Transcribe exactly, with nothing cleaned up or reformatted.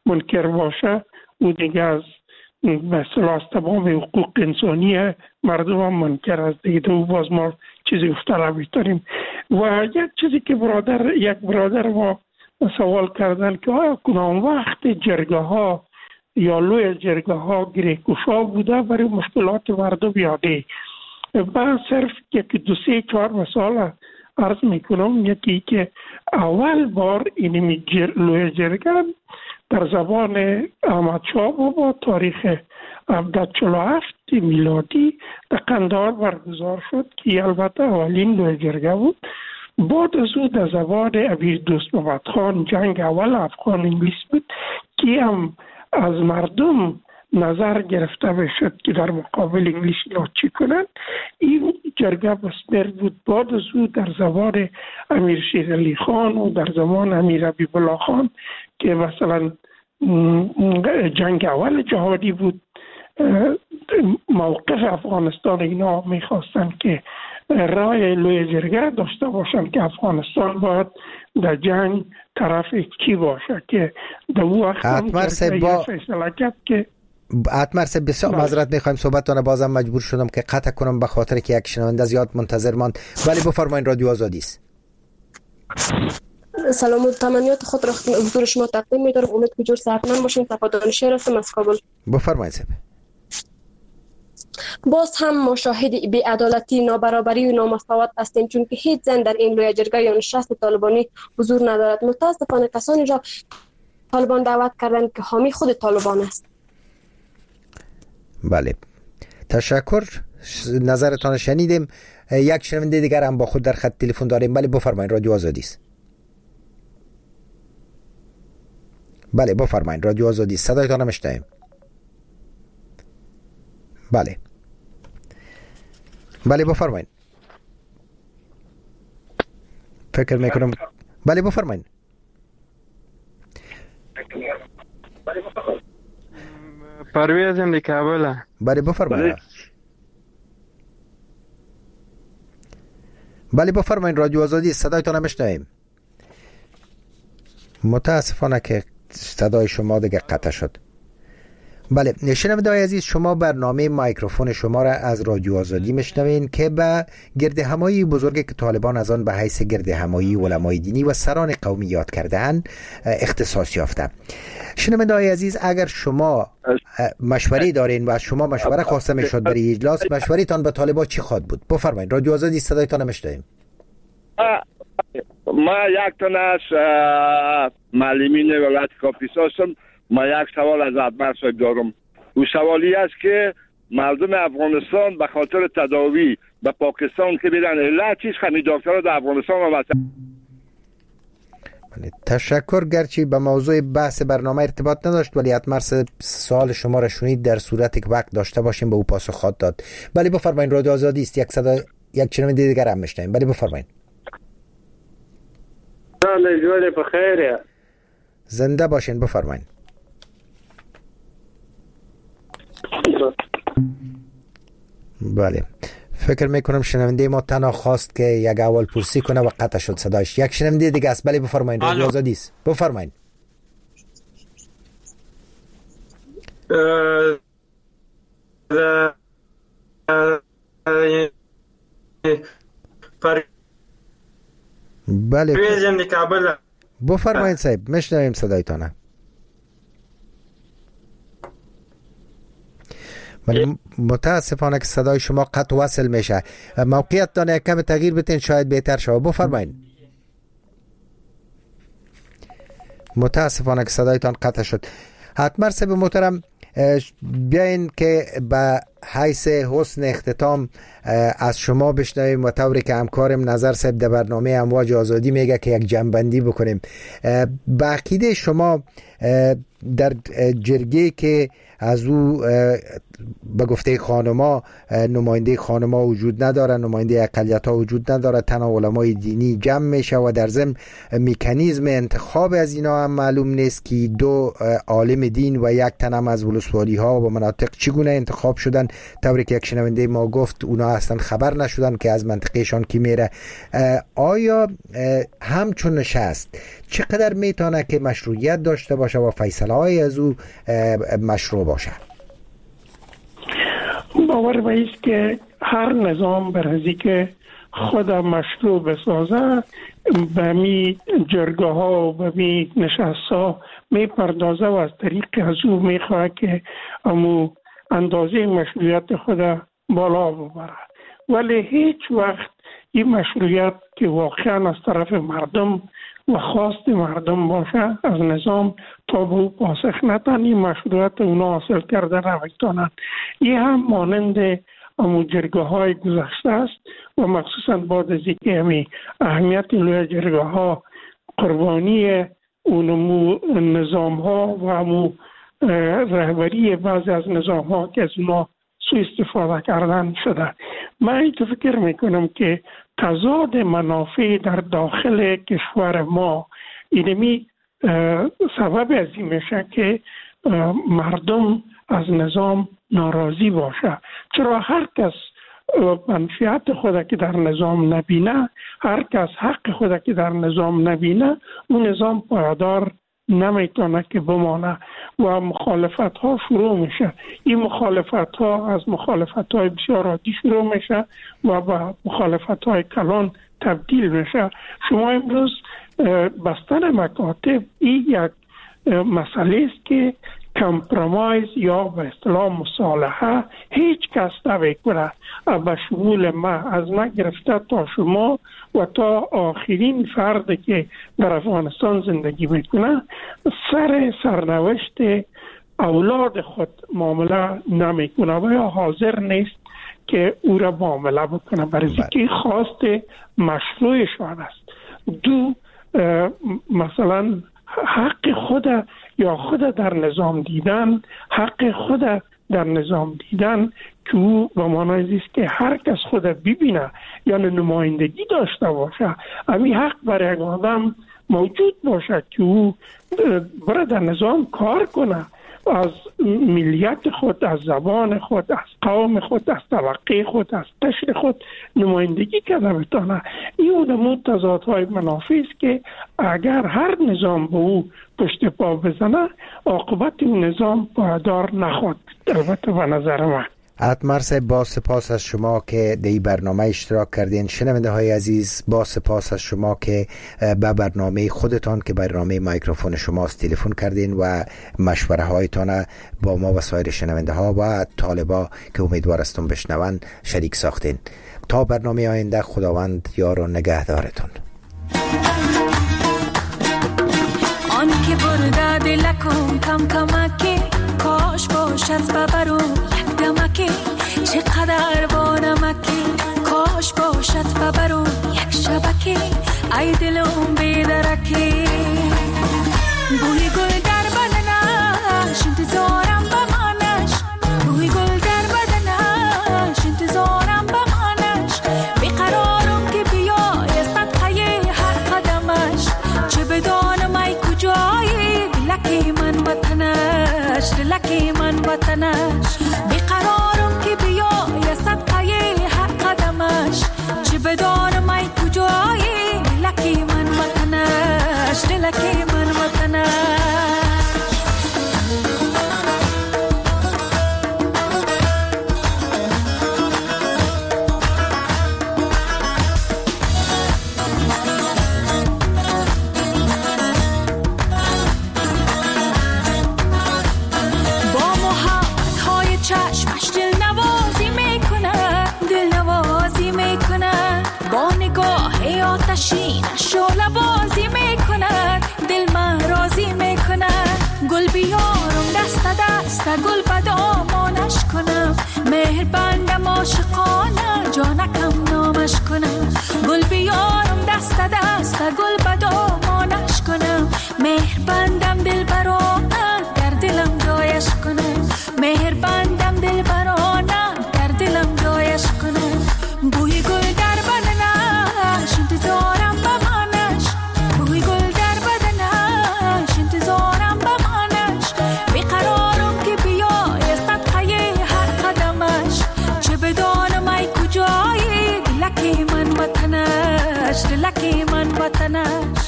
منکر باشه او دیگه از به اصطلاح تمام حقوق انسانی مردم هم منکر است دیگه. او باز ما چیزی افتراضی داریم. و یک چیزی که برادر یک برادر ما سوال کردن که آیا کدام وقت جرگه ها یا لوی جرگه ها گریه‌گشا بوده برای مشکلات مردم یادی. من صرف یک دو سه چهار مثال عرض میکنم. یکی که اول بار این لوی جرگه در زبان احمد شاه بابا تاریخ هفتصد و چهل و هفت میلادی در قندهار برگزار شد که البته اولین لوی جرگه بود. بعد از او در زبان امیر دوست محمد خان جنگ اول افغان انگلیس بود که هم از مردم نظر گرفته بشد که در مقابل انگلیس اینا چی کنند. این جرگه بسمر بود. بعد از او در زبان امیر شیر علی خان و در زمان امیر حبیب الله خان که مثلا جنگ اول جهادی بود، موقف افغانستان اینا میخواستن که رای لوی جرگه داشته باشن که افغانستان باید در جنگ طرف کی باشه که در وقت هم با... فیصله کرد که اتمر سه بسیار معذرت میخوایم صحبتتون بازم مجبور شدم که قطع کنم به خاطر که یک شنونده زیاد منتظر ماند، ولی بفرمایید رادیو آزادی است. سلام و تمنیات خود را حضور شما تقدیم می‌دارم. امید که جور صحتمند باشین. تفادان شهر هستم از کابل. بفرمایید سب. باز هم ما شاهد بی‌عدالتی، نابرابری و نامساوات هستیم، چون که هیچ زن در این لوی جرگه یا نشست طالبانی حضور ندارد. متاسفانه کسانی را طالبان دعوت کردن که حامی خود طالبان است. بله، تشکر، نظرتان شنیدیم. یک شنونده دیگر هم با خود در خط تلفن داریم. بله بفرمایید، رادیو آزادی است. بله بفرمایید، رادیو آزادی است، صدایتان میشنویم. بله بله بفرمایید. فکر میکنم بله بفرمایید. پرویزم دی کابل. بله بفرمایید. بله بفرمایید، رادیو آزادی صدایتان میشنویم. متاسفانه که صدای شما دیگه قطع شد. بله شنونده‌های عزیز، شما برنامه میکروفون شما را از رادیو آزادی میشنوین که به گرد همایی بزرگی که طالبان از آن به حیث گرد همایی علمای دینی و سران قومی یاد کرده‌اند اختصاص یافته. شنونده‌های عزیز، اگر شما مشوره دارین و از شما مشوره خواسته میشد برای اجلاس، مشوره‌تان به طالبان چی خواد بود؟ بفرمایید، رادیو آزادی صدایتان میشنویم. ما یک تن از معلمین ولایت کاپیس هستم. ما یک سوال از اتمر صاحب دارم. او سوالی است که مردم افغانستان به خاطر تداوی به پاکستان که بیرن علت چیز خمی دکترها در افغانستان و وطن. تشکر. گرچه به موضوع بحث برنامه ارتباط نداشت، ولی اتمر سوال شما را شنید، در صورتی که وقت داشته باشیم به او پاسخ خواهد داد. بله بفرمایید، رادیو آزادی است. یک صدا یک شنونده دیگر هم میشنویم. بله بفرمایید. سال جوری بخیر. زنده باشین، بفرمایید. بله، فکر میکنم شنونده ما تنها خواست که یک اول پرسی کنه و قطع شد صداش. یک شنونده دیگه است. بله بفرمایید، رادیو آزادی است. بفرمایید. بله بفرمایید صاحب، میشنویم صدایتان. ولی متاسفانه که صدای شما قطع وصل میشه. موقعیتتان یک کم تغییر بتین شاید بهتر شود. بفرمایید. متاسفانه که صدایتان قطع شد. حتما صاحب محترم، بیاین که به حیث حسن اختتام از شما بشنویم و طوری که همکارم نظر صاحب در برنامه امواج آزادی میگه که یک جنبندی بکنیم. به عقیده شما در جرگه که از او به گفته خانما نماینده خانما وجود نداره، نماینده اقلیت ها وجود نداره، تنها علمای دینی جمع میشه و در ضمن مکانیزم انتخاب از اینا هم معلوم نیست که دو عالم دین و یک تن هم از ولسوالی ها و مناطق چگونه انتخاب شدن. طوری که یک شنونده ما گفت اونا اصلا خبر نشدن که از منطقهشان کی میره. آیا همچون نشست چقدر میتونه که مشروعیت داشته باشه و فیصله اطلاعی از او مشروع باشه؟ باور به است که هر نظام برای که خود مشروع بسازه به می جرگاه ها و به می نشست ها می پردازه و از طریق از او می خواهد که امو اندازه مشروعیت خود بالا ببره، ولی هیچ وقت این مشروعیت که واقعا از طرف مردم و خواست مردم باشه از نظام تا به او پاسخ ندن، این مشروعیت اونا حاصل کرده نمیتونن. این هم مانند امو جرگاه های گذشته است و مخصوصا بعد از اینکه همی اهمیت لوی جرگاه ها قربانی اونمو نظام ها و امو رهبری بعضی از نظام ها که از اونا سوء استفاده کردن شده. من اینطور فکر میکنم که تضاد منافع در داخل کشور ما اینمی سبب از این میشه که مردم از نظام ناراضی باشه، چرا هر کس منفعت خود که در نظام نبینه، هر کس حق خود که در نظام نبینه، اون نظام پایدار نمیتونه که بمانه و مخالفت ها شروع میشه. این مخالفت ها از مخالفت های بسیار عادی شروع میشه و به مخالفت های کلان تبدیل میشه. شما امروز بستن مکاتب این یک مسئله است که کمپرومایز یا به اصطلاح مصالحه هیچ کس نمیکنه. به شمول ما، از من گرفته تا شما و تا آخرین فردی که در افغانستان زندگی میکنه، سر سرنوشت اولاد خود معامله نمیکنه و یا حاضر نیست که او را معامله بکنه، برای اینکه خواست مشروعشان است. دو مثلا حق خود یا خود در نظام دیدن، حق خود در نظام دیدن که او به معنای است که هر کس خود ببینه یا نمایندگی داشته باشه، همین حق برای یک آدم موجود باشه که او برای در نظام کار کنه، از ملیت خود، از زبان خود، از قوم خود، از طبقه خود، از قشر خود نمایندگی کرده بتانه. این اونمو تضادهای منافع است که اگر هر نظام به او پشت پا بزنه، عاقبت اون نظام پایدار نخواهد. البته به نظر من. اتمر صاحب، با سپاس از شما که در این برنامه اشتراک کردین. شنونده های عزیز، با سپاس از شما که به برنامه خودتان که برنامه مایکروفون شماست تلفن کردین و مشوره هایتان با ما و سایر شنونده ها و طالبا که امیدوار هستم بشنون شریک ساختین. تا برنامه آینده، خداوند یار و نگهدارتون. آن که برده دلکم کم کمکی، کاش باشد ببرو یک دمکی، چقدر با نمکی، کاش باشد ببرو یک شبکی، ای دلم بیدرکی. بوی گل در بدنش انتظارم بمانش، بوی گل در بدنش انتظارم بمانش، بیقرارم که بیای صدقه هر قدمش، چه بدانم ای کجایی دلکی من وطنش، دلکی من وطنش، بیقرارم که بیای صدقه هر قدمش، چه بدانم ای کجایی دلکی من وطنش، دلکی من وطنش. شعله بازی میکنن، دل من راضی میکنن، گل بیارم دست دست گل بدامانش کنم، مهر بندم عاشقانه جانکم نامش کنم، گل بیارم دست دست گل بدامانش کنم، مهر بندم دل برانه در دلم جایش کنم، مهر بندم دل برانه در دلم جایش کنم. بوی گل در بدنش انتظارم بمانش، بوی گل در بدنش انتظارم بمانش، بیقرارم که بیای صدقه هر قدمش، چه بدانم ای کجایی دلکی من وطنش، دلکی من وطنش.